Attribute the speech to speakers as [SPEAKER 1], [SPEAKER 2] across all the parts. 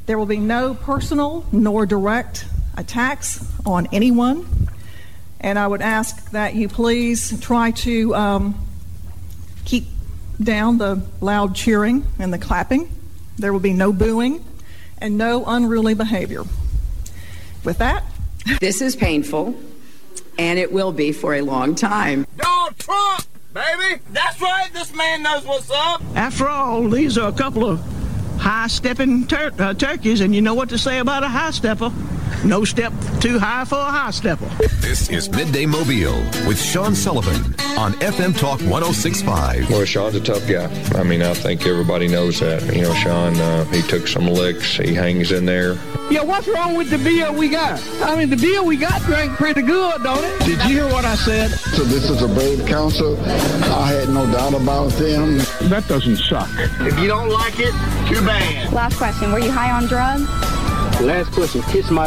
[SPEAKER 1] There will be no personal nor direct attacks on anyone. And I would ask that you please try to keep down the loud cheering and the clapping. There will be no booing and no unruly behavior. With that,
[SPEAKER 2] this is painful, and it will be for a long time.
[SPEAKER 3] Donald Trump, baby! That's right, this man knows what's up.
[SPEAKER 4] After all, these are a couple of high-stepping turkeys, and you know what to say about a high-stepper. No step too high for a high-stepper.
[SPEAKER 5] This is Midday Mobile with Sean Sullivan on FM Talk 106.5.
[SPEAKER 6] Well, Sean's a tough guy. I mean, I think everybody knows that. You know, Sean, he took some licks. He hangs in there.
[SPEAKER 7] Yeah, what's wrong with the beer we got? I mean, the beer we got drank pretty good, don't it?
[SPEAKER 4] Did you hear what I said?
[SPEAKER 8] So this is a brave council. I had no doubt about them.
[SPEAKER 4] That doesn't suck.
[SPEAKER 3] If you don't like it, too bad.
[SPEAKER 9] Last question, were you high on drugs?
[SPEAKER 7] Last question, kiss my...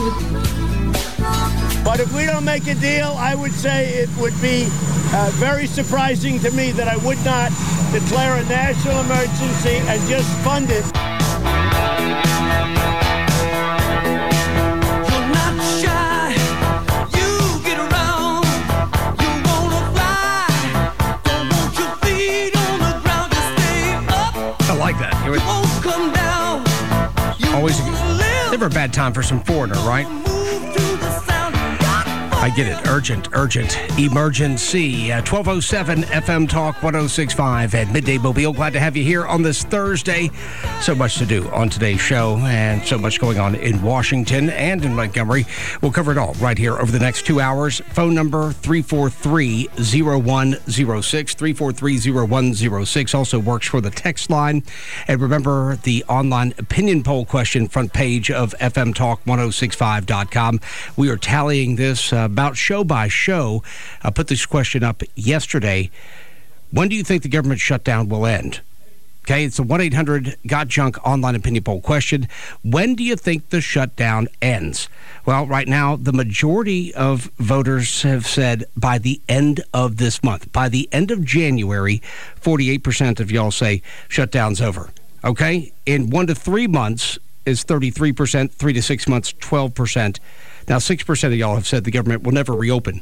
[SPEAKER 3] But if we don't make a deal, I would say it would be very surprising to me that I would not declare a national emergency and just fund it.
[SPEAKER 10] You're not shy. You get around. You wanna fly. Don't want your feet on the ground to stay up.
[SPEAKER 11] I like that.
[SPEAKER 10] You won't come down.
[SPEAKER 11] Always never a bad time for some Foreigner, right? I get it. Urgent, emergency. 1207 FM Talk 106.5 at Midday Mobile. Glad to have you here on this Thursday. So much to do on today's show and so much going on in Washington and in Montgomery. We'll cover it all right here over the next 2 hours. Phone number 343-0106. 343-0106 also works for the text line. And remember the online opinion poll question, front page of FMTalk1065.com. We are tallying this about show by show. I put this question up yesterday. When do you think the government shutdown will end? Okay, it's a 1-800-GOT-JUNK online opinion poll question. When do you think the shutdown ends? Well, right now, the majority of voters have said by the end of this month. By the end of January, 48% of y'all say shutdown's over. Okay? In 1 to 3 months is 33%, 3 to 6 months, 12%. Now, 6% of y'all have said the government will never reopen.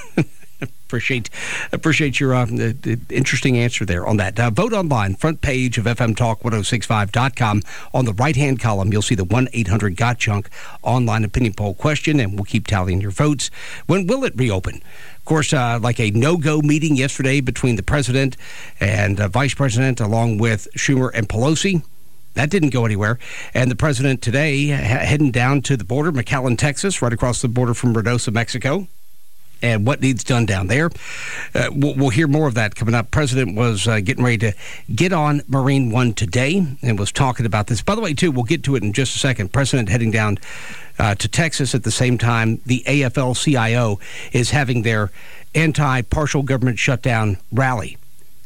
[SPEAKER 11] Appreciate your interesting answer there on that. Vote online, front page of FMTalk1065.com. On the right-hand column, you'll see the 1-800-GOT-JUNK online opinion poll question, and we'll keep tallying your votes. When will it reopen? Of course, like a no-go meeting yesterday between the president and vice president, along with Schumer and Pelosi. That didn't go anywhere. And the president today heading down to the border, McAllen, Texas, right across the border from Reynosa, Mexico. And what needs done down there. We'll hear more of that coming up. President was getting ready to get on Marine One today and was talking about this. By the way, too, we'll get to it in just a second. President heading down to Texas at the same time. The AFL-CIO is having their anti-partial government shutdown rally.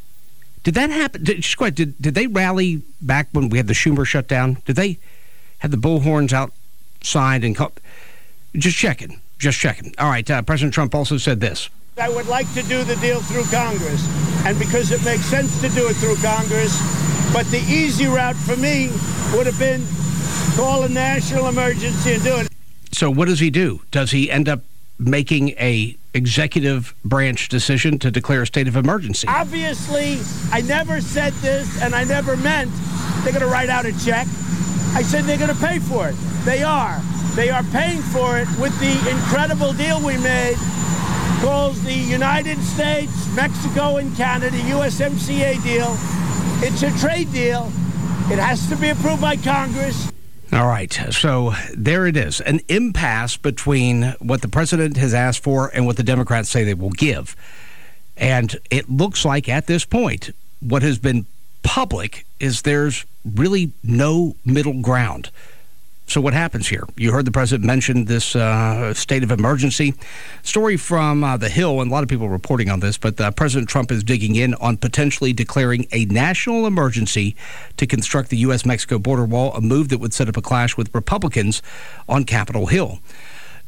[SPEAKER 11] Did that happen? Did they rally back when we had the Schumer shutdown? Did they have the bullhorns outside and just checking? All right, President Trump also said this.
[SPEAKER 3] I would like to do the deal through Congress, and because it makes sense to do it through Congress, but the easy route for me would have been call a national emergency and do it.
[SPEAKER 11] So what does he do? Does he end up making a executive branch decision to declare a state of emergency?
[SPEAKER 3] Obviously, I never said this, and I never meant they're going to write out a check. I said they're going to pay for it. They are. They are paying for it with the incredible deal we made called the United States, Mexico, and Canada USMCA deal. It's a trade deal. It has to be approved by Congress.
[SPEAKER 11] All right, so there it is, an impasse between what the president has asked for and what the Democrats say they will give. And it looks like at this point, what has been public is there's really no middle ground. So what happens here? You heard the president mention this state of emergency. Story from The Hill, and a lot of people reporting on this, but President Trump is digging in on potentially declaring a national emergency to construct the U.S.-Mexico border wall, a move that would set up a clash with Republicans on Capitol Hill.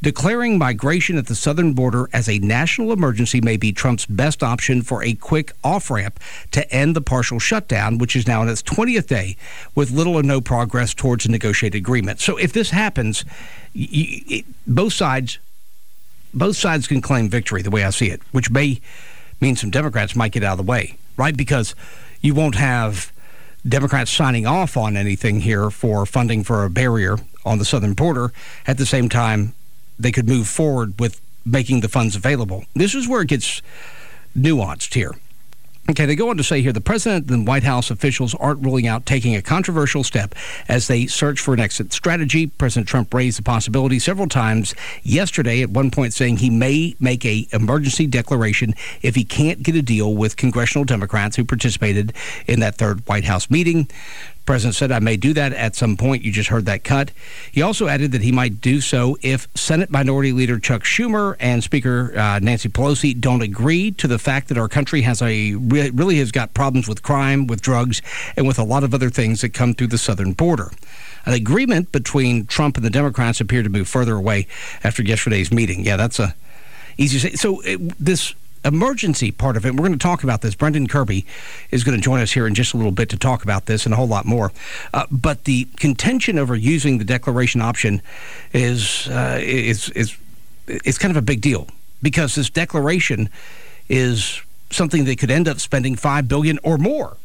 [SPEAKER 11] Declaring migration at the southern border as a national emergency may be Trump's best option for a quick off-ramp to end the partial shutdown, which is now in its 20th day, with little or no progress towards a negotiated agreement. So if this happens, both sides can claim victory, the way I see it, which may mean some Democrats might get out of the way, right? Because you won't have Democrats signing off on anything here for funding for a barrier on the southern border. At the same time, they could move forward with making the funds available. This is where it gets nuanced here. Okay, they go on to say here, the president and White House officials aren't ruling out taking a controversial step as they search for an exit strategy. President Trump raised the possibility several times yesterday, at one point saying he may make an emergency declaration if he can't get a deal with congressional Democrats who participated in that third White House meeting. The president said, I may do that at some point. You just heard that cut. He also added that he might do so if Senate Minority Leader Chuck Schumer and Speaker Nancy Pelosi don't agree to the fact that our country really has got problems with crime, with drugs, and with a lot of other things that come through the southern border. An agreement between Trump and the Democrats appeared to move further away after yesterday's meeting. Yeah, that's easy to say. So this emergency part of it, we're going to talk about this. Brendan Kirby is going to join us here in just a little bit to talk about this and a whole lot more. But the contention over using the declaration option is kind of a big deal, because this declaration is something that could end up spending $5 billion or more,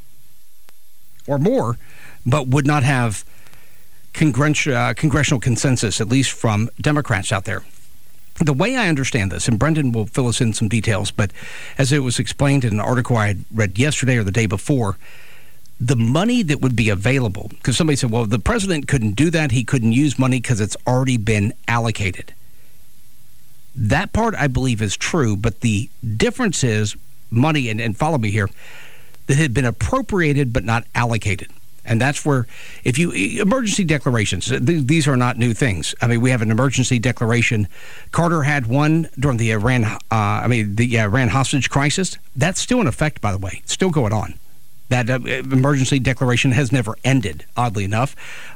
[SPEAKER 11] but would not have congressional consensus, at least from Democrats out there. The way I understand this, and Brendan will fill us in some details, but as it was explained in an article I had read yesterday or the day before, the money that would be available, because somebody said, well, the president couldn't do that. He couldn't use money because it's already been allocated. That part, I believe, is true, but the difference is money, and follow me here, that had been appropriated but not allocated. And that's where, emergency declarations, these are not new things. I mean, we have an emergency declaration. Carter had one during the Iran hostage crisis. That's still in effect, by the way. It's still going on. That emergency declaration has never ended, oddly enough.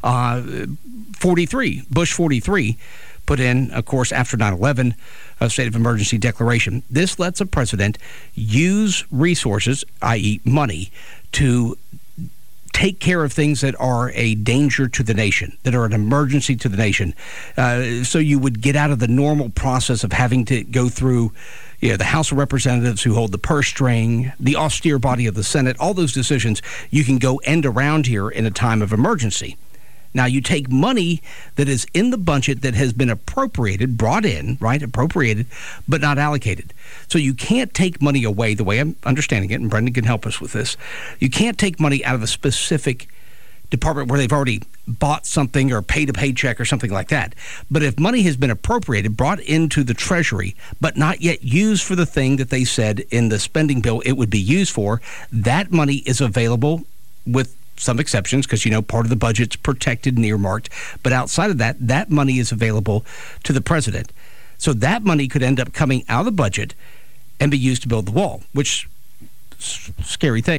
[SPEAKER 11] Bush 43, put in, of course, after 9/11, a state of emergency declaration. This lets a president use resources, i.e. money, to take care of things that are a danger to the nation, that are an emergency to the nation. So you would get out of the normal process of having to go through the House of Representatives who hold the purse string, the austere body of the Senate, all those decisions. You can go end around here in a time of emergency. Now, you take money that is in the budget that has been appropriated, brought in, right, appropriated, but not allocated. So you can't take money away, the way I'm understanding it, and Brendan can help us with this. You can't take money out of a specific department where they've already bought something or paid a paycheck or something like that. But if money has been appropriated, brought into the Treasury, but not yet used for the thing that they said in the spending bill it would be used for, that money is available with some exceptions, because, part of the budget's protected and earmarked. But outside of that, that money is available to the president. So that money could end up coming out of the budget and be used to build the wall, which is a scary thing.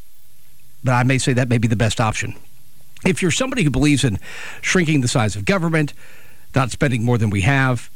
[SPEAKER 11] But I may say that may be the best option. If you're somebody who believes in shrinking the size of government, not spending more than we have,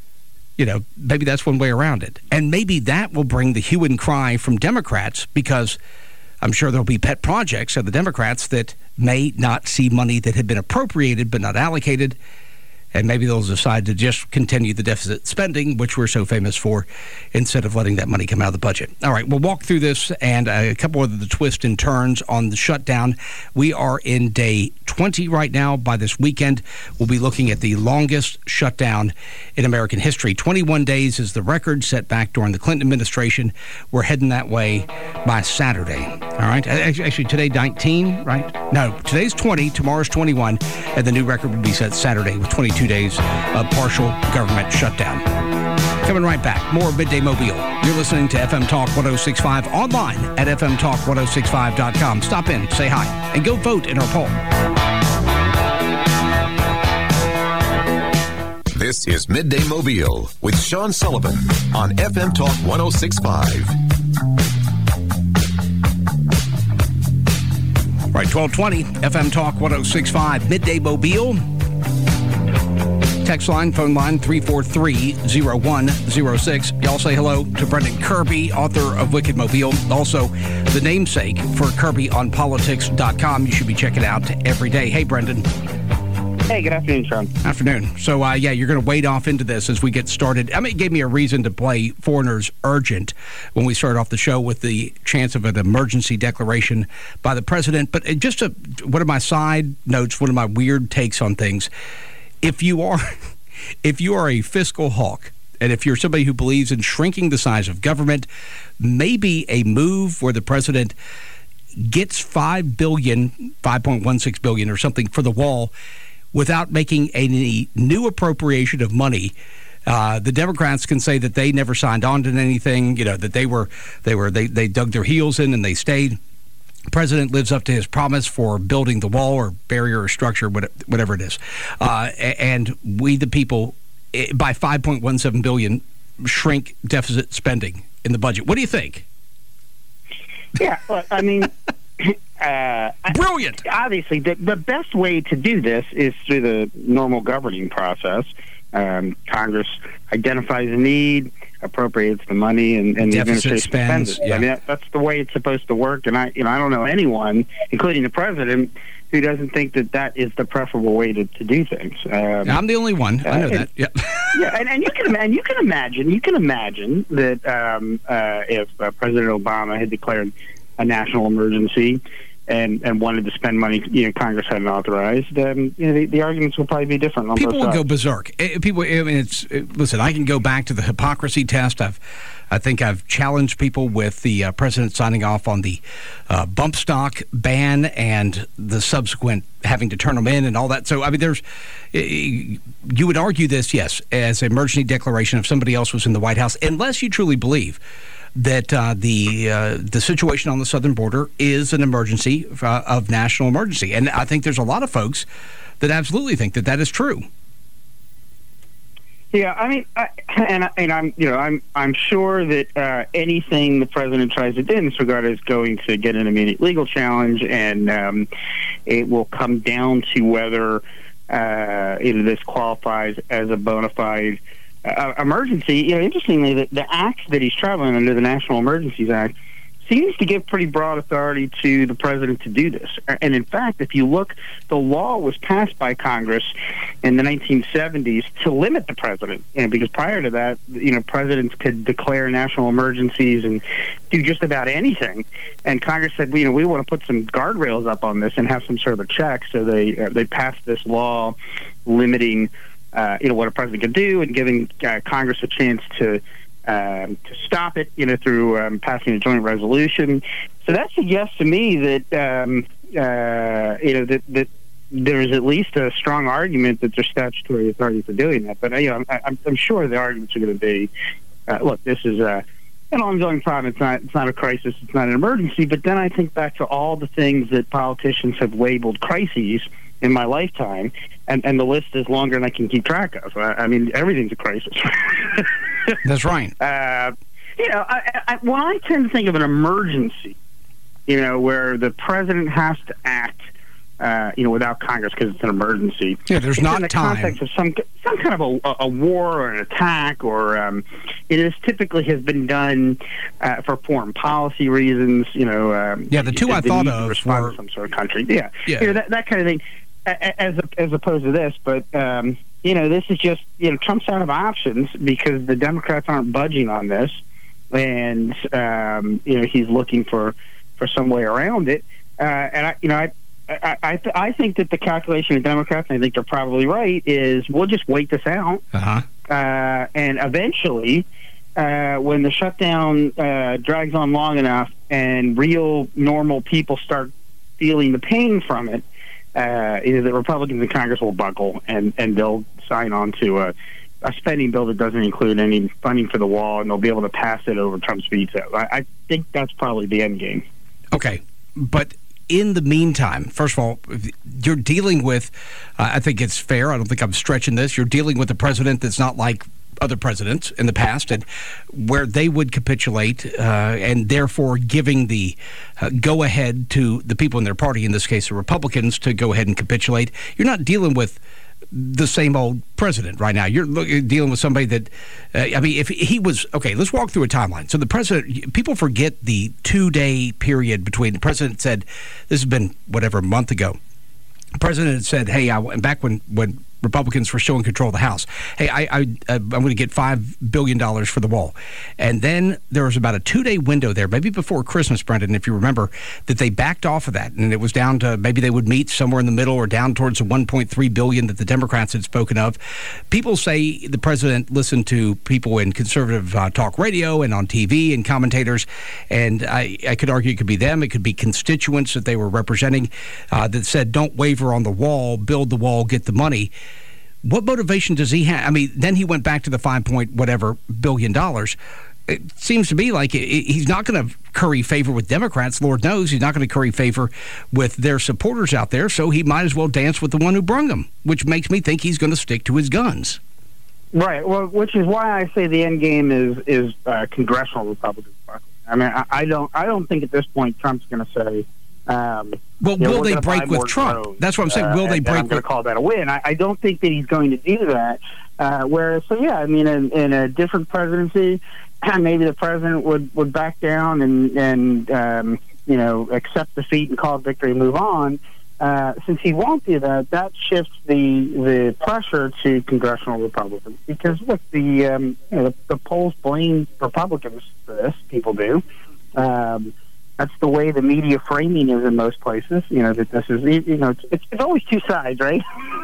[SPEAKER 11] maybe that's one way around it. And maybe that will bring the hue and cry from Democrats, because I'm sure there'll be pet projects of the Democrats that may not see money that had been appropriated but not allocated, and maybe they'll decide to just continue the deficit spending, which we're so famous for, instead of letting that money come out of the budget. All right, we'll walk through this and a couple of the twists and turns on the shutdown. We are in day 20 right now. By this weekend, we'll be looking at the longest shutdown in American history. 21 days is the record set back during the Clinton administration. We're heading that way by Saturday. All right, actually today 19, right? No, today's 20, tomorrow's 21, and the new record will be set Saturday with 22 days of partial government shutdown. Coming right back, more Midday Mobile. You're listening to FM Talk 106.5 online at fmtalk1065.com. Stop in, say hi, and go vote in our poll.
[SPEAKER 5] This is Midday Mobile with Sean Sullivan on FM Talk 106.5.
[SPEAKER 11] Right, 1220, FM Talk 106.5, Midday Mobile. text line, phone line 343-0106. Y'all say hello to Brendan Kirby, author of Wicked Mobile, also the namesake for KirbyOnPolitics.com. You should be checking out every day. Hey, Brendan.
[SPEAKER 12] Hey, good afternoon, Sean.
[SPEAKER 11] Afternoon. So, you're going to wade off into this as we get started. I mean, it gave me a reason to play Foreigner's Urgent when we started off the show with the chance of an emergency declaration by the president. But just one of my side notes, one of my weird takes on things, if you are a fiscal hawk, and if you're somebody who believes in shrinking the size of government, maybe a move where the president gets $5.16 billion or something for the wall without making any new appropriation of money. The Democrats can say that they never signed on to anything, that they dug their heels in and they stayed. The president lives up to his promise for building the wall or barrier or structure, whatever it is. And we, the people, by $5.17 billion, shrink deficit spending in the budget. What do you think?
[SPEAKER 12] Yeah, well, I mean...
[SPEAKER 11] Brilliant.
[SPEAKER 12] Obviously, the best way to do this is through the normal governing process. Congress identifies a need, appropriates the money, and the administration spends it.
[SPEAKER 11] Yeah.
[SPEAKER 12] I mean, that's the way it's supposed to work. And I don't know anyone, including the president, who doesn't think that is the preferable way to do things.
[SPEAKER 11] I'm the only one. I know that. Yeah.
[SPEAKER 12] Yeah, and you can imagine that if President Obama had declared a national emergency and wanted to spend money Congress hadn't authorized, the arguments will probably be different on
[SPEAKER 11] people
[SPEAKER 12] both
[SPEAKER 11] will
[SPEAKER 12] sides.
[SPEAKER 11] go berserk. Listen, I can go back to the hypocrisy test. I think I've challenged people with the president signing off on the bump stock ban and the subsequent having to turn them in and all that. So, I mean, you would argue this, yes, as an emergency declaration if somebody else was in the White House, unless you truly believe that the situation on the southern border is an emergency of national emergency. And I think there's a lot of folks that absolutely think that is true.
[SPEAKER 12] Yeah, I mean, I'm sure that anything the president tries to do in this regard is going to get an immediate legal challenge, and it will come down to whether this qualifies as a bona fide emergency. Interestingly, the act that he's traveling under, the National Emergencies Act, seems to give pretty broad authority to the president to do this. And in fact, if you look, the law was passed by Congress in the 1970s to limit the president, because prior to that, presidents could declare national emergencies and do just about anything. And Congress said, we want to put some guardrails up on this and have some sort of a check. So they passed this law limiting what a president could do and giving Congress a chance to stop it, through passing a joint resolution. So that suggests to me that that there's at least a strong argument that there's statutory authority for doing that. But I'm sure the arguments are going to be, look, this is an ongoing problem. It's not a crisis. It's not an emergency. But then I think back to all the things that politicians have labeled crises in my lifetime, and the list is longer than I can keep track of. I mean, everything's a crisis.
[SPEAKER 11] That's right.
[SPEAKER 12] When I tend to think of an emergency, where the president has to act, without Congress because it's an emergency.
[SPEAKER 11] Yeah, there's not
[SPEAKER 12] in the
[SPEAKER 11] time.
[SPEAKER 12] context of some kind of a war or an attack, or it typically has been done for foreign policy reasons.
[SPEAKER 11] The two I thought of
[SPEAKER 12] respond
[SPEAKER 11] were
[SPEAKER 12] to some sort of country. Yeah. That kind of thing. As opposed to this, but this is just Trump's out of options because the Democrats aren't budging on this, and he's looking for some way around it. And I think that the calculation of Democrats, and I think they're probably right, is we'll just wait this out, and eventually, when the shutdown drags on long enough and real normal people start feeling the pain from it, the Republicans in Congress will buckle and they'll sign on to a spending bill that doesn't include any funding for the wall, and they'll be able to pass it over Trump's veto. I think that's probably the end game.
[SPEAKER 11] Okay, but in the meantime, first of all, you're dealing with, I think it's fair, I don't think I'm stretching this, you're dealing with a president that's not like other presidents in the past, and where they would capitulate and therefore giving the go-ahead to the people in their party, in this case the Republicans, to go ahead and capitulate. You're not dealing with the same old president right now. You're dealing with somebody that, if he was, okay, let's walk through a timeline. So the president, people forget the 2-day period between the president said, this has been whatever, a month ago. The president had said, hey, back when Republicans were still in control of the House, hey, I'm going to get $5 billion for the wall. And then there was about a 2-day window there, maybe before Christmas, Brendan, if you remember, that they backed off of that. And it was down to maybe they would meet somewhere in the middle or down towards the $1.3 billion that the Democrats had spoken of. People say the president listened to people in conservative talk radio and on TV and commentators. And I could argue it could be them. It could be constituents that they were representing that said, don't waver on the wall, build the wall, get the money. What motivation does he have? I mean, then he went back to the $5 billion. It seems to me like he's not going to curry favor with Democrats. Lord knows he's not going to curry favor with their supporters out there, so he might as well dance with the one who brung him, which makes me think he's going to stick to his guns.
[SPEAKER 12] Right. Well, which is why I say the end game is congressional Republicans. I mean, I don't think at this point Trump's going to say.
[SPEAKER 11] Will they break with Trump?
[SPEAKER 12] Drones,
[SPEAKER 11] That's what I'm saying. Will they break?
[SPEAKER 12] I'm going to call that a win. I don't think that he's going to do that. Whereas, so yeah, I mean, in a different presidency, maybe the president would back down and accept defeat and call it victory and move on. Since he won't do that, that shifts the pressure to congressional Republicans because look, the polls blame Republicans for this. People do. That's the way the media framing is in most places. That this is, it's always two sides, right?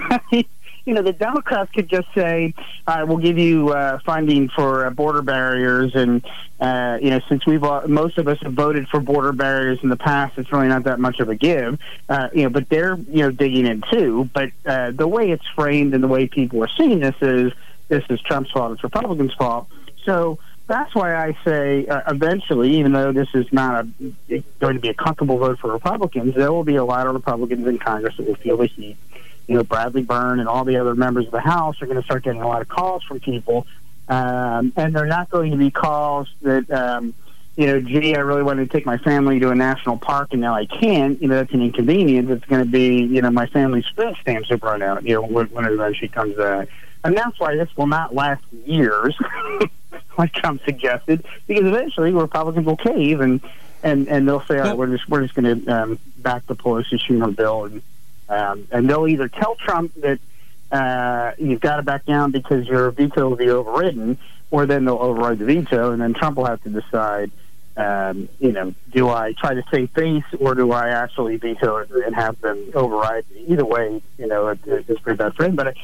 [SPEAKER 12] The Democrats could just say, all right, we'll give you funding for border barriers. And, since most of us have voted for border barriers in the past, it's really not that much of a give. But they're, digging in too. But the way it's framed and the way people are seeing this is Trump's fault, it's Republicans' fault. So that's why I say eventually, even though this is not going to be a comfortable vote for Republicans, there will be a lot of Republicans in Congress that will feel the heat. Bradley Byrne and all the other members of the House are going to start getting a lot of calls from people. And they're not going to be calls that, gee, I really wanted to take my family to a national park and now I can't. That's an inconvenience. It's going to be, my family's food stamps have run out, when it eventually comes to that. And that's why this will not last years, like Trump suggested, because eventually Republicans will cave and they'll say, all right, we're just going to back the Pelosi-Schumer bill, and they'll either tell Trump that you've got to back down because your veto will be overridden, or then they'll override the veto, and then Trump will have to decide, do I try to save face or do I actually veto it and have them override? Either way, it's pretty bad for him. But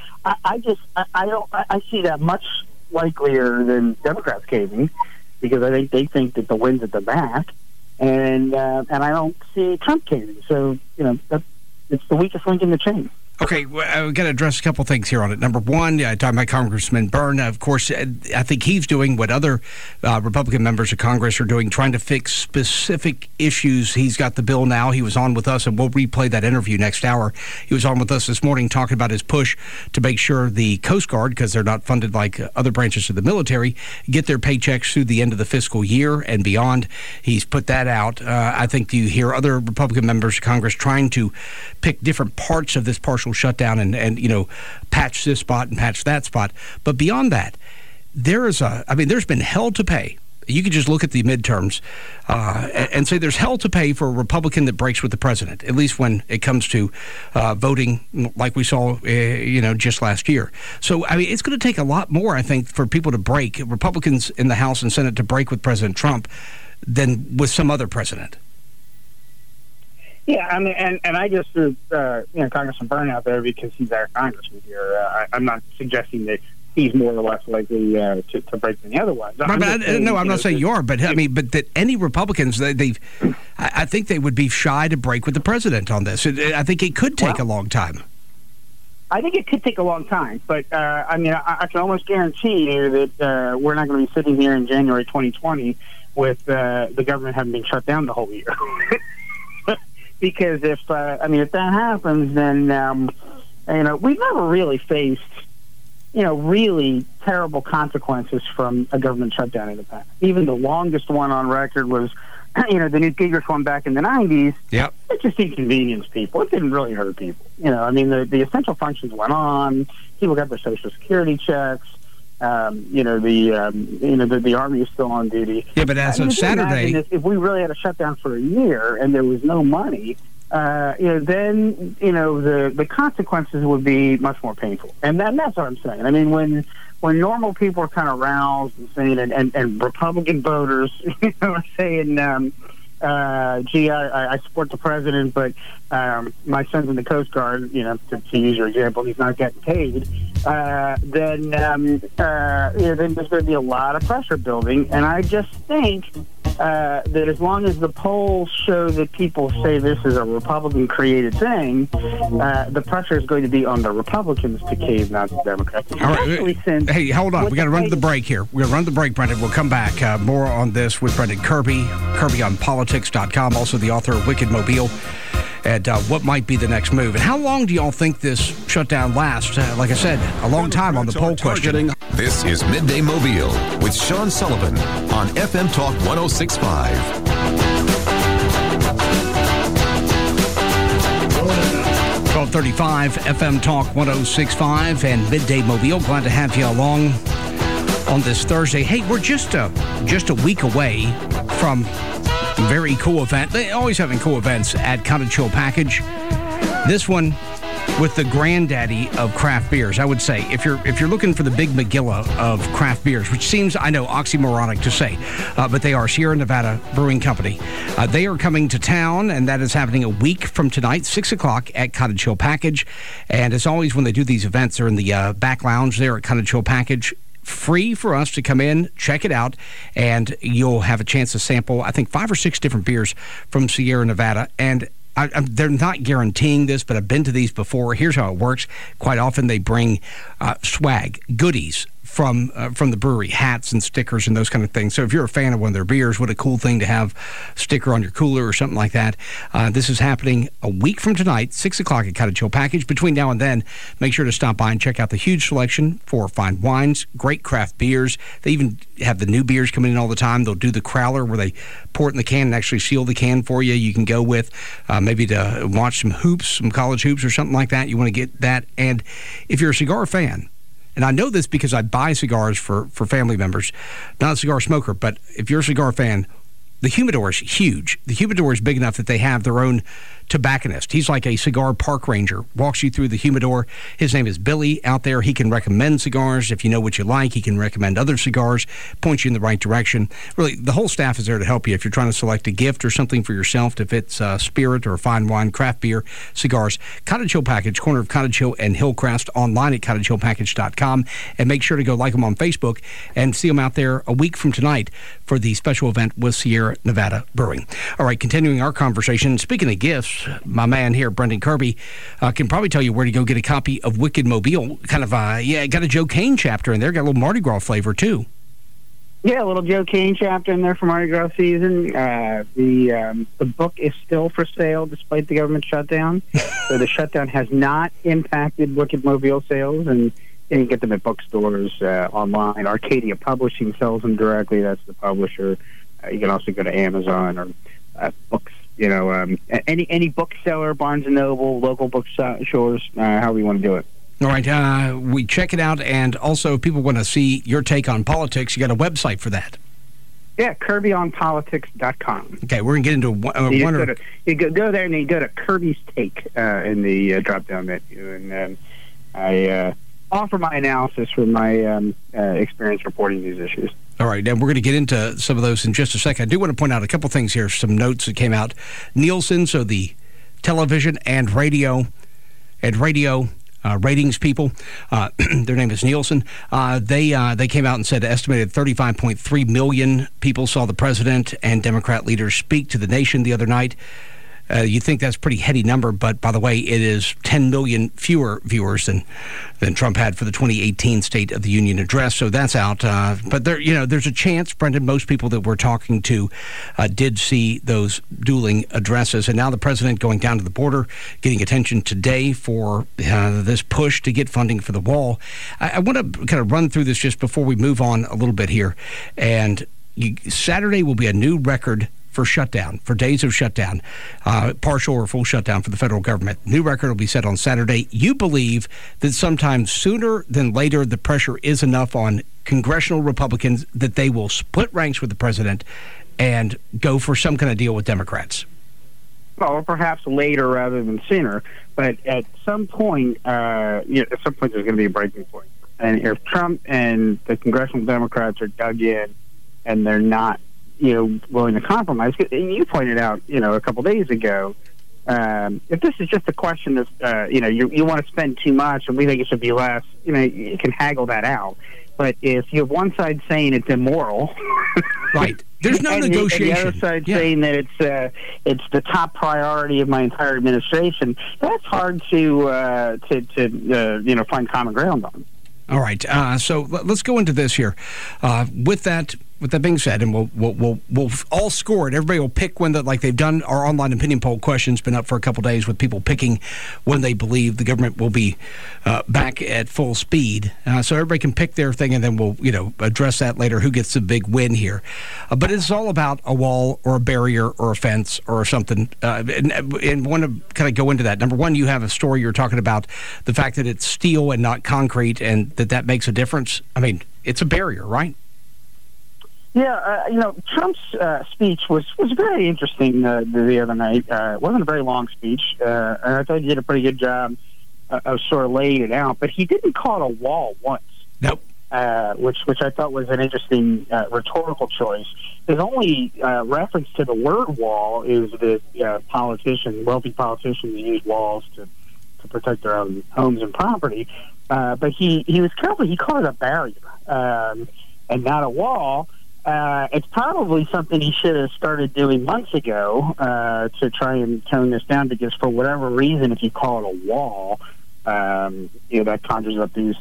[SPEAKER 12] I see that much likelier than Democrats caving, because I think they think that the wind's at the back, and I don't see Trump caving. So it's the weakest link in the chain.
[SPEAKER 11] Okay, well, I've got to address a couple things here on it. Number one, I talked about Congressman Byrne. Of course, I think he's doing what other Republican members of Congress are doing, trying to fix specific issues. He's got the bill now. He was on with us, and we'll replay that interview next hour. He was on with us this morning talking about his push to make sure the Coast Guard, because they're not funded like other branches of the military, get their paychecks through the end of the fiscal year and beyond. He's put that out. I think you hear other Republican members of Congress trying to pick different parts of this partial shutdown and patch this spot and patch that spot. But beyond that, there's been hell to pay. You could just look at the midterms and say there's hell to pay for a Republican that breaks with the president, at least when it comes to voting like we saw, just last year. So, it's going to take a lot more, I think, for people to break, Republicans in the House and Senate to break with President Trump than with some other president.
[SPEAKER 12] Yeah, and I just threw Congressman Byrne out there because he's our congressman here. I'm not suggesting that he's more or less likely to break than the other ones.
[SPEAKER 11] I'm not saying you are, but but that any Republicans, I think they would be shy to break with the president on this. I think it could take a long time.
[SPEAKER 12] I think it could take a long time, but I can almost guarantee you that we're not going to be sitting here in January 2020 with the government having been shut down the whole year. Because if that happens, then we've never really faced really terrible consequences from a government shutdown in the past. Even the longest one on record was the Newt Gingrich one back in the 90s,
[SPEAKER 11] yep,
[SPEAKER 12] it just inconvenienced people. It didn't really hurt people. I mean, the essential functions went on. People got their Social Security checks. The Army is still on duty.
[SPEAKER 11] Yeah, but as of Saturday,
[SPEAKER 12] if we really had a shutdown for a year and there was no money, then the consequences would be much more painful. And that's what I'm saying. I mean, when normal people are kind of roused and saying, and Republican voters, are saying, gee, I support the president, but my son's in the Coast Guard, to use your example, he's not getting paid, then there's going to be a lot of pressure building. And I just think that as long as the polls show that people say this is a Republican-created thing, the pressure is going to be on the Republicans to cave, not the Democrats.
[SPEAKER 11] All right. Hey, hold on. We got to run to the break here. We're going to run to the break, Brendan. We'll come back. More on this with Brendan Kirby, KirbyOnPolitics.com, also the author of Wicked Mobile, and what might be the next move. And how long do y'all think this shutdown lasts? Like I said, a long time on the poll question.
[SPEAKER 5] This is Midday Mobile with Sean Sullivan on FM Talk 106.5.
[SPEAKER 11] 1235 FM Talk 106.5 and Midday Mobile. Glad to have you along on this Thursday. Hey, we're just a week away from a very cool event. They always having cool events at Cottage Hill Package. This one with the granddaddy of craft beers, I would say. If you're looking for the big Megillah of craft beers, which seems, I know, oxymoronic to say, but they are Sierra Nevada Brewing Company. They are coming to town, and that is happening a week from tonight, 6 o'clock at Cottage Hill Package. And as always, when they do these events, they're in the back lounge there at Cottage Hill Package. Free for us to come in, check it out, and you'll have a chance to sample, I think, 5 or 6 different beers from Sierra Nevada. And they're not guaranteeing this, but I've been to these before. Here's how it works. Quite often they bring swag, goodies from the brewery, hats and stickers and those kind of things. So if you're a fan of one of their beers, what a cool thing to have a sticker on your cooler or something like that. This is happening a week from tonight, 6 o'clock at Cottage Hill Package. Between now and then, make sure to stop by and check out the huge selection for fine wines, great craft beers. They even have the new beers coming in all the time. They'll do the crowler where they pour it in the can and actually seal the can for you. You can go with maybe to watch some hoops, some college hoops or something like that. You want to get that. And if you're a cigar fan, and I know this because I buy cigars for family members, not a cigar smoker, but if you're a cigar fan, the humidor is huge. The humidor is big enough that they have their own tobacconist. He's like a cigar park ranger, walks you through the humidor. His name is Billy out there. He can recommend cigars. If you know what you like, he can recommend other cigars, point you in the right direction. Really, the whole staff is there to help you if you're trying to select a gift or something for yourself, if it's spirit or fine wine, craft beer, cigars. Cottage Hill Package, corner of Cottage Hill and Hillcrest, online at cottagehillpackage.com. And make sure to go like them on Facebook and see them out there a week from tonight for the special event with Sierra Nevada Brewing. All right, continuing our conversation. Speaking of gifts, my man here, Brendan Kirby, can probably tell you where to go get a copy of Wicked Mobile. Kind of, got a Joe Cain chapter in there. Got a little Mardi Gras flavor, too.
[SPEAKER 12] Yeah, a little Joe Cain chapter in there for Mardi Gras season. The book is still for sale despite the government shutdown. So the shutdown has not impacted Wicked Mobile sales, and you can get them at bookstores, online. Arcadia Publishing sells them directly. That's the publisher. You can also go to Amazon or books. Any bookseller, Barnes & Noble, local bookstores, however you want to do it.
[SPEAKER 11] All right, we check it out, and also if people want to see your take on politics, you got a website for that.
[SPEAKER 12] Yeah, KirbyOnPolitics.com.
[SPEAKER 11] Okay, we're going to get into
[SPEAKER 12] you go there and you go to Kirby's Take in the drop-down menu, and I offer my analysis from my experience reporting these issues.
[SPEAKER 11] All right, and we're going to get into some of those in just a second. I do want to point out a couple things here, some notes that came out. Nielsen, so the television and radio ratings people, their name is Nielsen. They came out and said estimated 35.3 million people saw the president and Democrat leaders speak to the nation the other night. You think that's a pretty heady number, but by the way, it is 10 million fewer viewers than Trump had for the 2018 State of the Union address. So that's out. But there's a chance, Brendan, most people that we're talking to did see those dueling addresses. And now the president going down to the border, getting attention today for this push to get funding for the wall. I want to kind of run through this just before we move on a little bit here. And Saturday will be a new record for shutdown, for days of shutdown, partial or full shutdown for the federal government. New record will be set on Saturday. You believe that sometime sooner than later the pressure is enough on congressional Republicans that they will split ranks with the president and go for some kind of deal with Democrats?
[SPEAKER 12] Well, or perhaps later rather than sooner. But at some point, there's going to be a breaking point. And if Trump and the congressional Democrats are dug in and they're not, willing to compromise, and you pointed out, a couple days ago, if this is just a question of, you want to spend too much and we think it should be less, you can haggle that out. But if you have one side saying it's immoral,
[SPEAKER 11] right? There's no negotiation.
[SPEAKER 12] And the other side saying that it's the top priority of my entire administration. That's hard to find common ground on.
[SPEAKER 11] All right. So let's go into this here. With that being said, and we'll all score it. Everybody will pick when like they've done. Our online opinion poll question's been up for a couple days with people picking when they believe the government will be back at full speed. So everybody can pick their thing, and then we'll address that later. Who gets the big win here? But it's all about a wall or a barrier or a fence or something. And want to kind of go into that. Number one, you have a story you're talking about the fact that it's steel and not concrete, and that makes a difference. I mean, it's a barrier, right?
[SPEAKER 12] Yeah, Trump's speech was very interesting the other night. It wasn't a very long speech, and I thought he did a pretty good job of sort of laying it out. But he didn't call it a wall once.
[SPEAKER 11] Nope.
[SPEAKER 12] Which I thought was an interesting rhetorical choice. His only reference to the word wall is that wealthy politicians use walls to protect their own homes and property. But he was careful. He called it a barrier and not a wall. It's probably something he should have started doing months ago to try and tone this down, because for whatever reason, if you call it a wall, that conjures up these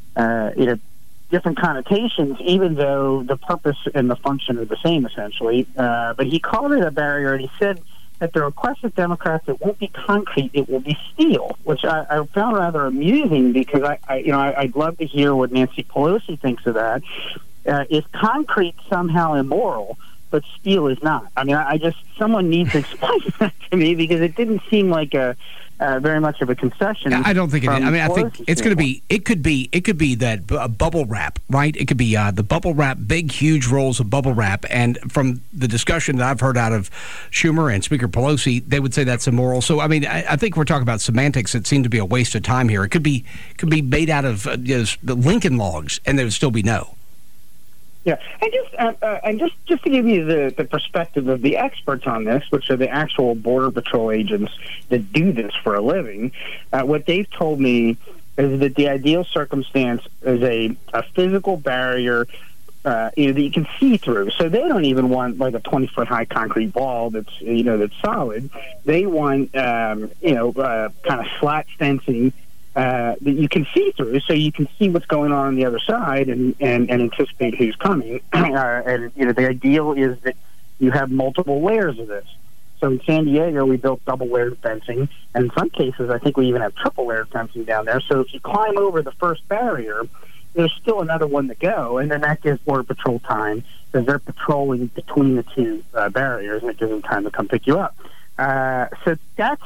[SPEAKER 12] different connotations, even though the purpose and the function are the same, essentially. But he called it a barrier, and he said that the request of Democrats, it won't be concrete, it will be steel, which I found rather amusing, because I'd love to hear what Nancy Pelosi thinks of that. Is concrete somehow immoral, but steel is not? I mean, someone needs to explain that to me, because it didn't seem like very much of a concession.
[SPEAKER 11] I don't think it is. I mean, I think it's going to be. It could be that bubble wrap, right? It could be the bubble wrap, big, huge rolls of bubble wrap. And from the discussion that I've heard out of Schumer and Speaker Pelosi, they would say that's immoral. So, I mean, I think we're talking about semantics. It seemed to be a waste of time here. It could be made out of the Lincoln logs, and there would still be no.
[SPEAKER 12] Yeah, and just to give you the perspective of the experts on this, which are the actual Border Patrol agents that do this for a living, what they've told me is that the ideal circumstance is a physical barrier that you can see through. So they don't even want like a 20-foot high concrete wall that's solid. They want kind of flat fencing that you can see through, so you can see what's going on the other side and anticipate who's coming. And the ideal is that you have multiple layers of this. So in San Diego, we built double-layered fencing, and in some cases, I think we even have triple-layered fencing down there. So if you climb over the first barrier, there's still another one to go, and then that gives Border Patrol time, because they're patrolling between the two barriers, and it gives them time to come pick you up. So that's,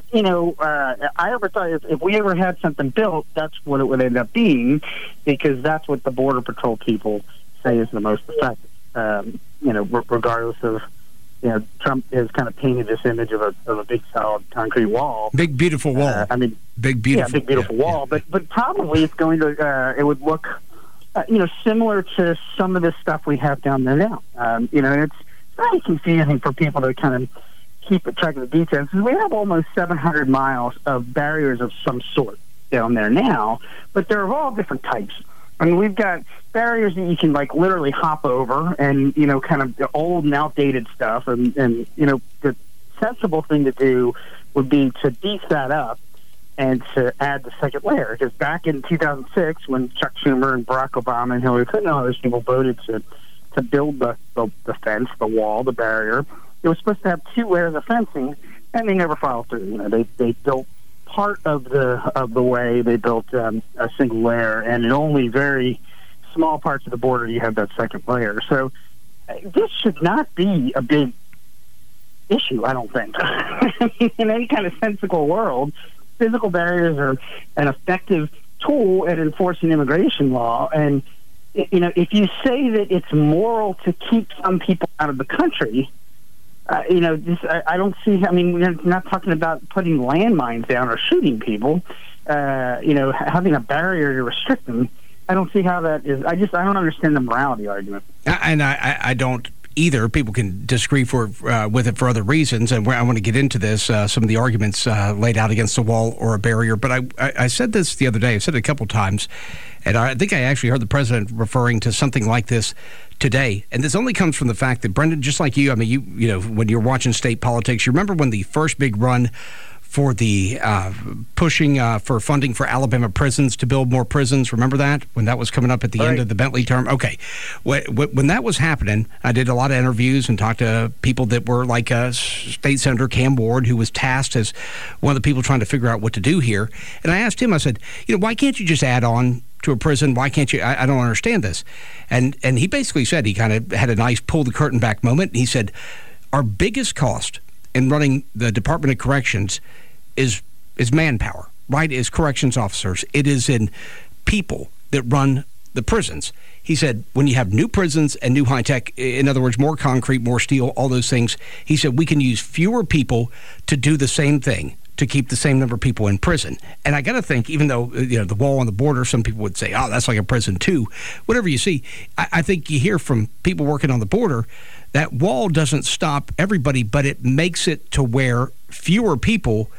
[SPEAKER 12] I ever thought if we ever had something built, that's what it would end up being, because that's what the Border Patrol people say is the most effective. Regardless of, Trump has kind of painted this image of a big solid concrete wall.
[SPEAKER 11] Big, beautiful wall. Big, beautiful
[SPEAKER 12] wall.
[SPEAKER 11] Yeah.
[SPEAKER 12] But probably it's going to, it would look, similar to some of the stuff we have down there now. And it's very confusing for people to kind of keep track of the details. We have almost 700 miles of barriers of some sort down there now, but they're of all different types. I mean, we've got barriers that you can literally hop over, and kind of the old and outdated stuff, and the sensible thing to do would be to beef that up and to add the second layer. Because back in 2006, when Chuck Schumer and Barack Obama and Hillary Clinton and all those people voted to build the fence, the wall, the barrier, it was supposed to have 2 layers of fencing, and they never followed through. They built part of the way. They built a single layer, and in only very small parts of the border you have that second layer. So this should not be a big issue, I don't think. I mean, in any kind of sensible world, physical barriers are an effective tool at enforcing immigration law. And, you know, if you say that it's moral to keep some people out of the country, you know, I don't see, I mean, we're not talking about putting landmines down or shooting people, you know, having a barrier to restrict them. I don't see how that is. I don't understand the morality argument.
[SPEAKER 11] And I don't either. People can disagree with it for other reasons, and I want to get into this, some of the arguments laid out against the wall or a barrier. But I said this the other day. I've said it a couple times, and I think I actually heard the president referring to something like this today. And this only comes from the fact that, Brendan, just like you, I mean, you know, when you're watching state politics, you remember when the first big run for the pushing for funding for Alabama prisons to build more prisons. Remember that? When that was coming up at the end of the Bentley term? Okay. When that was happening, I did a lot of interviews and talked to people that were like State Senator Cam Ward, who was tasked as one of the people trying to figure out what to do here. And I asked him, I said, you know, why can't you just add on to a prison? Why can't you? I don't understand this. And he basically said, he kind of had a nice pull the curtain back moment. He said, our biggest cost in running the Department of Corrections is manpower, right? Is corrections officers. It is in people that run the prisons. He said, when you have new prisons and new high tech, in other words, more concrete, more steel, all those things, he said, we can use fewer people to do the same thing, to keep the same number of people in prison. And I got to think, even though, you know, the wall on the border, some people would say, oh, that's like a prison too. Whatever you see, I think you hear from people working on the border, that wall doesn't stop everybody, but it makes it to where fewer people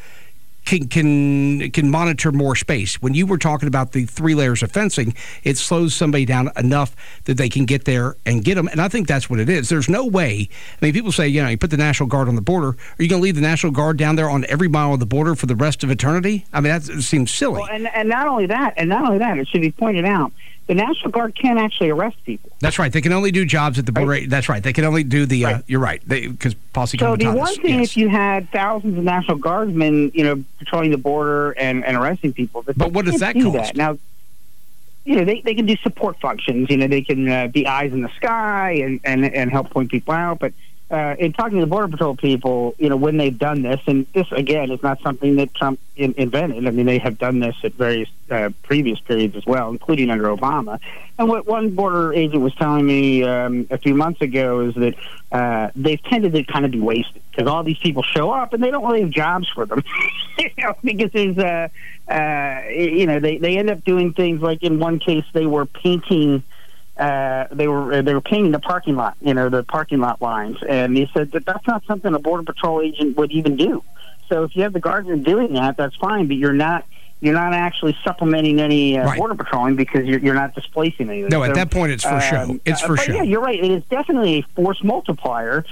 [SPEAKER 11] can monitor more space. When you were talking about the 3 layers of fencing, it slows somebody down enough that they can get there and get them. And I think that's what it is. There's no way. I mean, people say, you know, you put the National Guard on the border. Are you going to leave the National Guard down there on every mile of the border for the rest of eternity? I mean, that seems silly.
[SPEAKER 12] Well, and not only that, it should be pointed out, the National Guard can't actually arrest people.
[SPEAKER 11] That's right. They can only do jobs at the border. Right. That's right. They can only do the, you're right, because Posse Comitatus.
[SPEAKER 12] So the one thing, if you had thousands of National Guardsmen, you know, patrolling the border and arresting people.
[SPEAKER 11] But what does that cost?
[SPEAKER 12] Now, you know, they can do support functions. You know, they can be eyes in the sky and help point people out. But in talking to the Border Patrol people, you know, when they've done this, and this, again, is not something that Trump invented. I mean, they have done this at various previous periods as well, including under Obama. And what one border agent was telling me a few months ago is that they've tended to kind of be wasted because all these people show up and they don't really have jobs for them. You know, because there's, you know, they end up doing things like, in one case, they were painting. They were painting the parking lot, you know, the parking lot lines, and he said that that's not something a Border Patrol agent would even do. So if you have the guardsmen doing that, that's fine, but you're not actually supplementing any border patrolling because you're not displacing anything.
[SPEAKER 11] No, at that point it's for show. It's for show.
[SPEAKER 12] Yeah, you're right. It is definitely a force multiplier.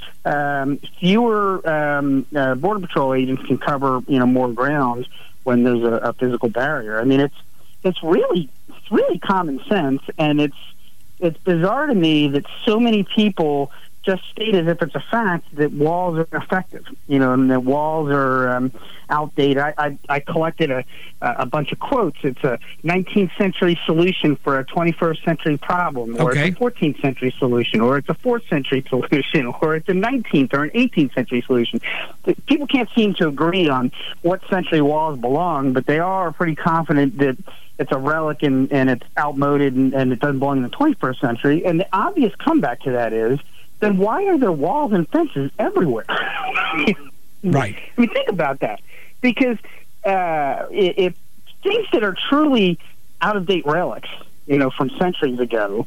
[SPEAKER 12] Fewer Border Patrol agents can cover, you know, more ground when there's a physical barrier. I mean, it's really common sense, and it's bizarre to me that so many people just state as if it's a fact that walls are effective, you know, and that walls are outdated. I collected a bunch of quotes. It's a 19th century solution for a 21st century problem, or it's a 14th century solution, or it's a 4th century solution, or it's a 19th or an 18th century solution. People can't seem to agree on what century walls belong, but they are pretty confident that it's a relic and it's outmoded and it doesn't belong in the 21st century. And the obvious comeback to that is, then why are there walls and fences everywhere?
[SPEAKER 11] Right.
[SPEAKER 12] I mean, think about that. Because if things that are truly out-of-date relics, you know, from centuries ago,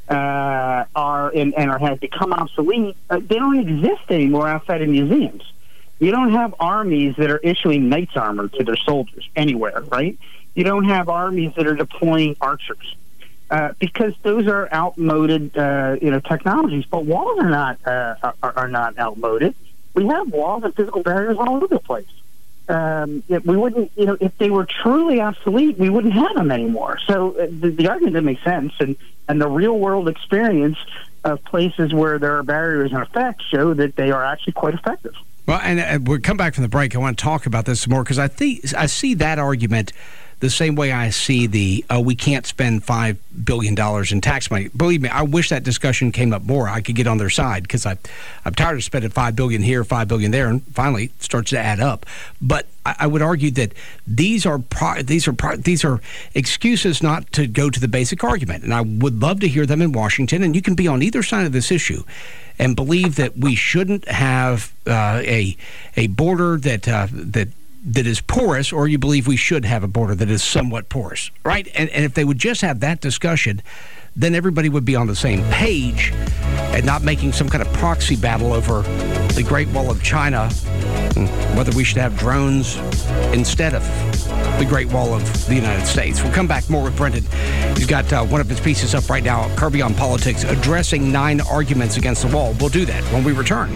[SPEAKER 12] have become obsolete, they don't exist anymore outside of museums. You don't have armies that are issuing knight's armor to their soldiers anywhere, right? You don't have armies that are deploying archers. Because those are outmoded, you know, technologies. But walls are not outmoded. We have walls and physical barriers all over the place. We wouldn't, you know, if they were truly obsolete, we wouldn't have them anymore. So the argument doesn't make sense, and the real world experience of places where there are barriers in effect show that they are actually quite effective.
[SPEAKER 11] Well, and we'll come back from the break. I want to talk about this some more because I see that argument the same way I see we can't spend $5 billion in tax money. Believe me, I wish that discussion came up more. I could get on their side because I'm tired of spending $5 billion here, $5 billion there, and finally it starts to add up. But I would argue that these are excuses not to go to the basic argument, and I would love to hear them in Washington. And you can be on either side of this issue and believe that we shouldn't have a border that is porous, or you believe we should have a border that is somewhat porous, right? And if they would just have that discussion, then everybody would be on the same page and not making some kind of proxy battle over the Great Wall of China, whether we should have drones instead of the Great Wall of the United States. We'll come back more with Brendan. He's got one of his pieces up right now, Kirby on Politics, addressing 9 arguments against the wall. We'll do that when we return.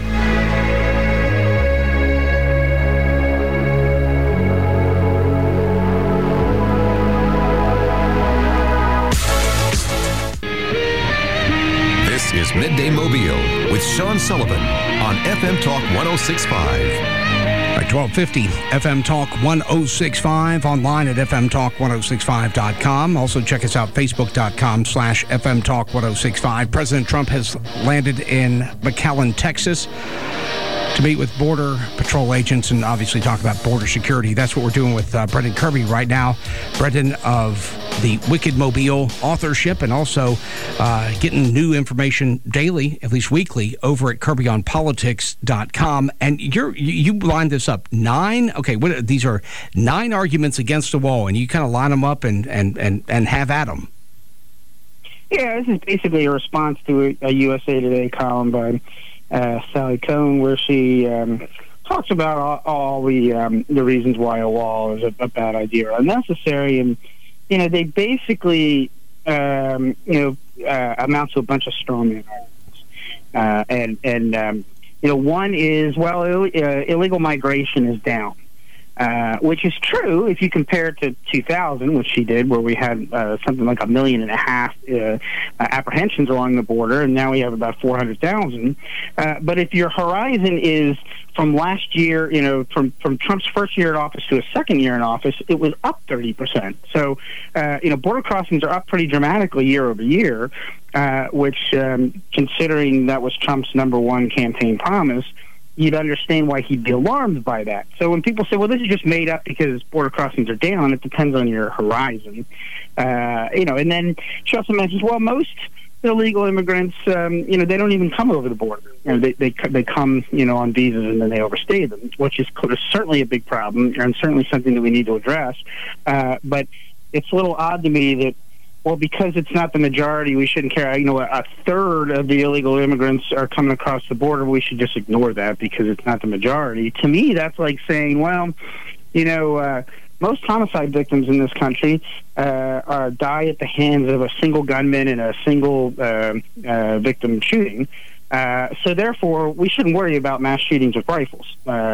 [SPEAKER 5] This is Midday Mobile with Sean Sullivan on FM Talk 106.5.
[SPEAKER 11] 1250 FM Talk 106.5, online at fmtalk1065.com. Also check us out, facebook.com/FM Talk 1065. President Trump has landed in McAllen, Texas, to meet with Border Patrol agents and obviously talk about border security. That's what we're doing with Brendan Kirby right now. Brendan of the Wicked Mobile authorship, and also getting new information daily, at least weekly, over at KirbyOnPolitics.com. And you lined this up. 9? Okay, these are 9 arguments against the wall, and you kind of line them up and have at them.
[SPEAKER 12] Yeah, this is basically a response to a USA Today column by Sally Cohn, where she talks about all the reasons why a wall is a bad idea or unnecessary, and they basically amount to a bunch of strawman arguments. One is, illegal migration is down. Which is true if you compare it to 2000, which she did, where we had something like 1.5 million apprehensions along the border, and now we have about 400,000. But if your horizon is from last year, from Trump's first year in office to his second year in office, it was up 30%. So, border crossings are up pretty dramatically year over year, which, considering that was Trump's #1 campaign promise, you'd understand why he'd be alarmed by that. So when people say, well, this is just made up because border crossings are down, it depends on your horizon. And then she also mentions, well, most illegal immigrants, they don't even come over the border. They come, on visas, and then they overstay them, which is certainly a big problem and certainly something that we need to address. But it's a little odd to me that, well, because it's not the majority, we shouldn't care. A third of the illegal immigrants are coming across the border. We should just ignore that because it's not the majority. To me, that's like saying, well, most homicide victims in this country die at the hands of a single gunman in a single victim shooting. So therefore, we shouldn't worry about mass shootings with rifles.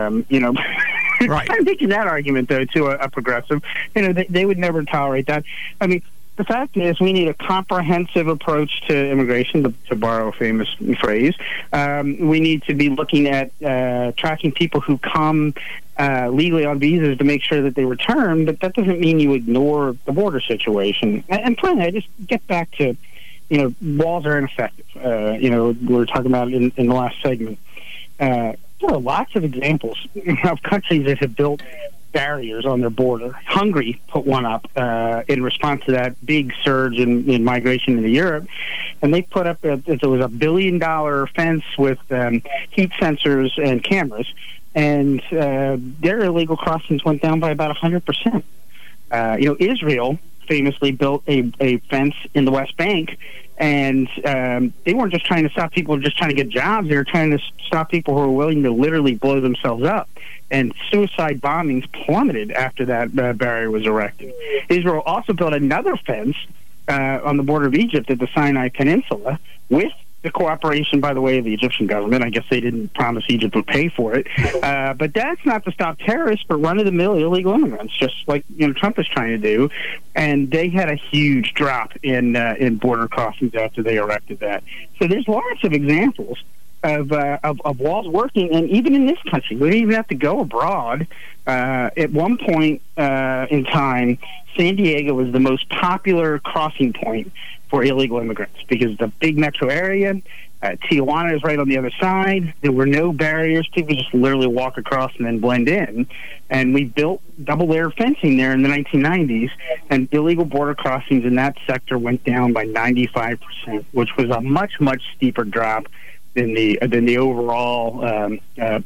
[SPEAKER 11] Right.
[SPEAKER 12] I'm making that argument, though, to a progressive. They would never tolerate that. I mean, the fact is, we need a comprehensive approach to immigration, to borrow a famous phrase. We need to be looking at tracking people who come legally on visas to make sure that they return, but that doesn't mean you ignore the border situation. And finally, I just get back to, walls are ineffective. We were talking about it in the last segment. There are lots of examples of countries that have built barriers on their border. Hungary put one up in response to that big surge in migration into Europe, and they put up it was $1 billion fence with heat sensors and cameras, and their illegal crossings went down by about 100%. Israel famously built a fence in the West Bank, and they weren't just trying to stop people just trying to get jobs. They were trying to stop people who were willing to literally blow themselves up. And suicide bombings plummeted after that barrier was erected. Israel also built another fence on the border of Egypt at the Sinai Peninsula with the cooperation, by the way, of the Egyptian government. I guess they didn't promise Egypt would pay for it. But that's not to stop terrorists, but run-of-the-mill illegal immigrants, just like Trump is trying to do. And they had a huge drop in border crossings after they erected that. So there's lots of examples of walls working. And even in this country, we didn't even have to go abroad. At one point in time, San Diego was the most popular crossing point for illegal immigrants because the big metro area, Tijuana is right on the other side. There were no barriers. People just literally walk across and then blend in. And we built double-layer fencing there in the 1990s, and illegal border crossings in that sector went down by 95%, which was a much, much steeper drop than the overall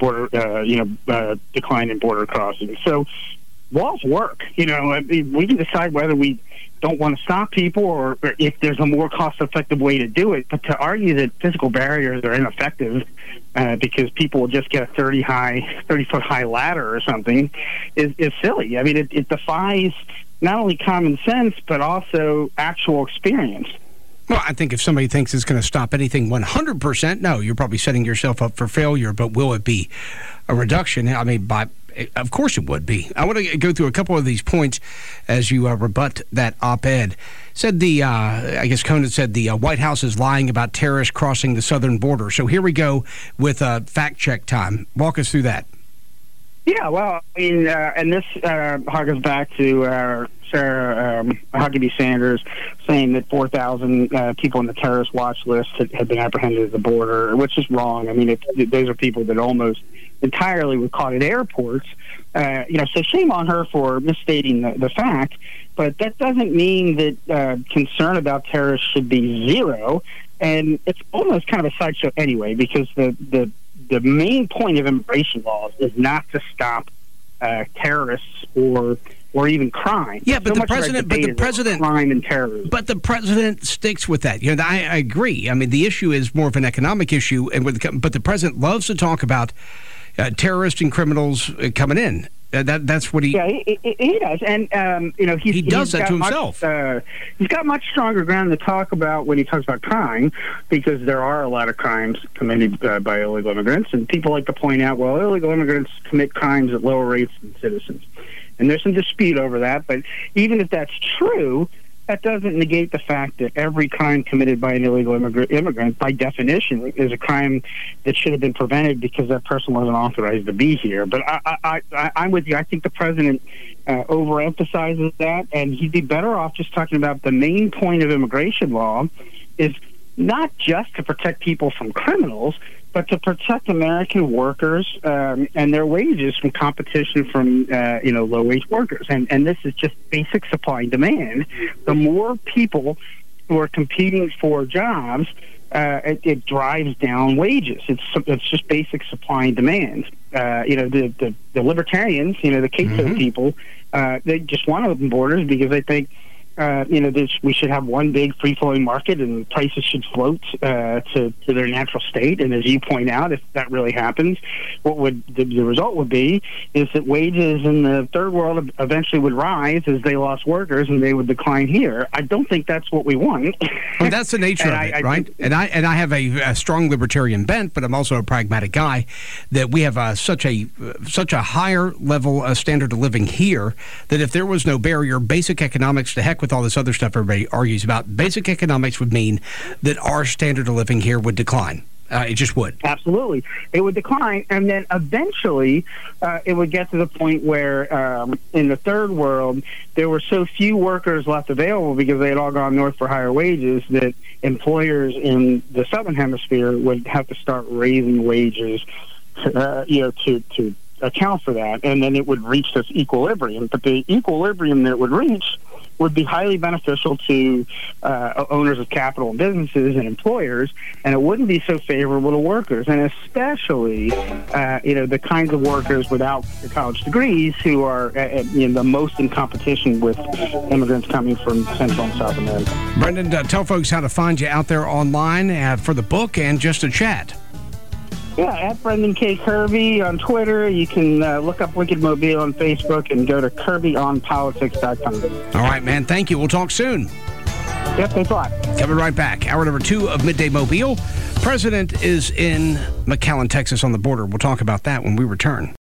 [SPEAKER 12] decline in border crossings. So walls work. We can decide whether we don't want to stop people or if there's a more cost-effective way to do it. But to argue that physical barriers are ineffective because people will just get a 30-foot high ladder or something is silly. I mean, it defies not only common sense but also actual experience.
[SPEAKER 11] Well, I think if somebody thinks it's going to stop anything 100%, no, you're probably setting yourself up for failure. But will it be a reduction? I mean, of course it would be. I want to go through a couple of these points as you rebut that op-ed. Said I guess Conan said the White House is lying about terrorists crossing the southern border. So here we go with fact check time. Walk us through that.
[SPEAKER 12] Yeah, well, I mean, and this harkens back to Sarah Huckabee Sanders saying that 4,000 people on the terrorist watch list had been apprehended at the border, which is wrong. I mean, those are people that almost entirely were caught at airports. So shame on her for misstating the fact, but that doesn't mean that concern about terrorists should be zero. And it's almost kind of a sideshow anyway, because the main point of immigration laws is not to stop terrorists or even crime.
[SPEAKER 11] Yeah, but the president,
[SPEAKER 12] crime and terrorism.
[SPEAKER 11] But the president sticks with that. I agree. I mean, the issue is more of an economic issue, but the president loves to talk about terrorists and criminals coming in. That's what he.
[SPEAKER 12] Yeah, he does, and
[SPEAKER 11] he does that to himself.
[SPEAKER 12] He's got much stronger ground to talk about when he talks about crime, because there are a lot of crimes committed by illegal immigrants, and people like to point out, well, illegal immigrants commit crimes at lower rates than citizens, and there's some dispute over that. But even if that's true, that doesn't negate the fact that every crime committed by an illegal immigrant, by definition, is a crime that should have been prevented because that person wasn't authorized to be here. But I'm with you. I think the president overemphasizes that, and he'd be better off just talking about the main point of immigration law is not just to protect people from criminals, but to protect American workers and their wages from competition from low-wage workers. And this is just basic supply and demand. The more people who are competing for jobs, it drives down wages. It's just basic supply and demand. The libertarians, the Cato people, they just want open borders because they think we should have one big free-flowing market and prices should float to their natural state. And as you point out, if that really happens, what would the result would be is that wages in the third world eventually would rise as they lost workers and they would decline here. I don't think that's what we want.
[SPEAKER 11] Well, that's the nature of it, right? And I have a strong libertarian bent, but I'm also a pragmatic guy. That we have such a higher level standard of living here that if there was no barrier, basic economics, to heck with all this other stuff everybody argues about, basic economics would mean that our standard of living here would decline. It just would.
[SPEAKER 12] Absolutely. It would decline, and then eventually it would get to the point where in the third world there were so few workers left available because they had all gone north for higher wages that employers in the southern hemisphere would have to start raising wages to account for that, and then it would reach this equilibrium. But the equilibrium that it would reach would be highly beneficial to owners of capital and businesses and employers, and it wouldn't be so favorable to workers, and especially the kinds of workers without college degrees who are the most in competition with immigrants coming from Central and South America.
[SPEAKER 11] Brendan, tell folks how to find you out there online for the book and just to chat.
[SPEAKER 12] Yeah, at Brendan K. Kirby on Twitter. You can look up Wicked Mobile on Facebook and go to KirbyOnPolitics.com.
[SPEAKER 11] All right, man. Thank you. We'll talk soon.
[SPEAKER 12] Yep, thanks a lot.
[SPEAKER 11] Coming right back. Hour number 2 of Midday Mobile. President is in McAllen, Texas on the border. We'll talk about that when we return.